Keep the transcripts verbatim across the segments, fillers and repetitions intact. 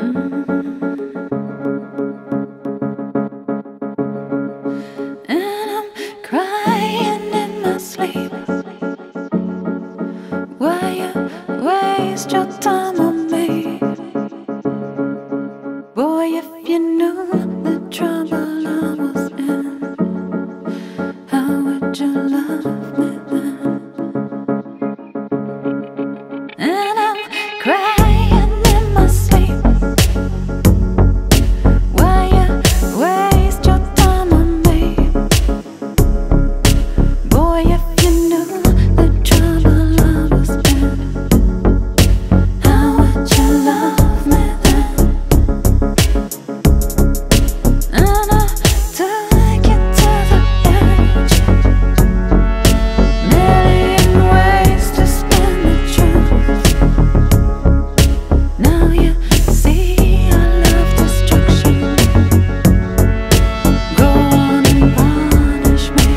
And I'm crying in my sleep. Why you waste your time on me? Boy, if you knew the trouble I was in, how would you love me then? And I'm crying in my sleep. Why you waste your time on me? Boy, if you knew the trouble I was in, how would you love me then? And I took you to the edge, million ways to spin the truth. Now you see I love destruction. Go on and punish me.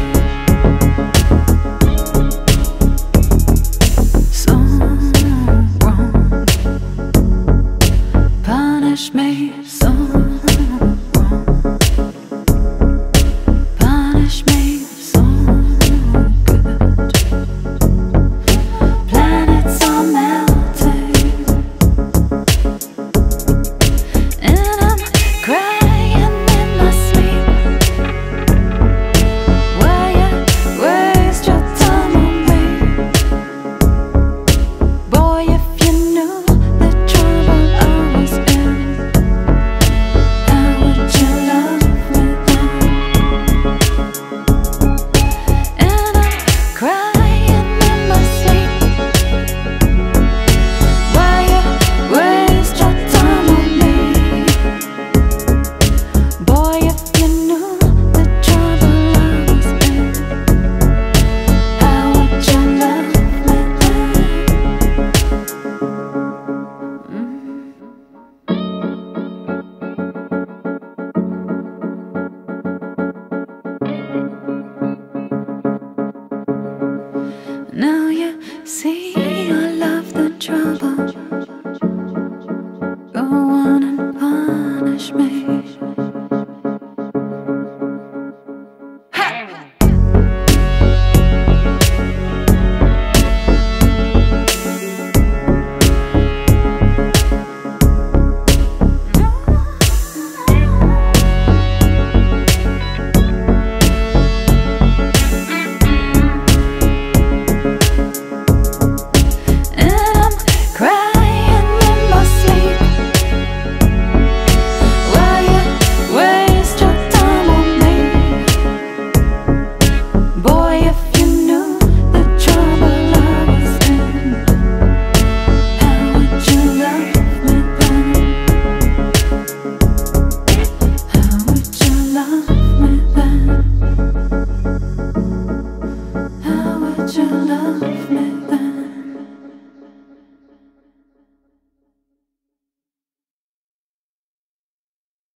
So wrong. Punish me so wrong. Punish me so good. Planets are melting, and I'm crying in my sleep. Why you waste your time on me? Boy, if you knew the trouble I was in, how would you love me then? And I'm crying in my sleep. Why you waste your time on me? Boy, if you knew the trouble I was in, how would you love me then? Now you see I love the trouble. Go on and punish me.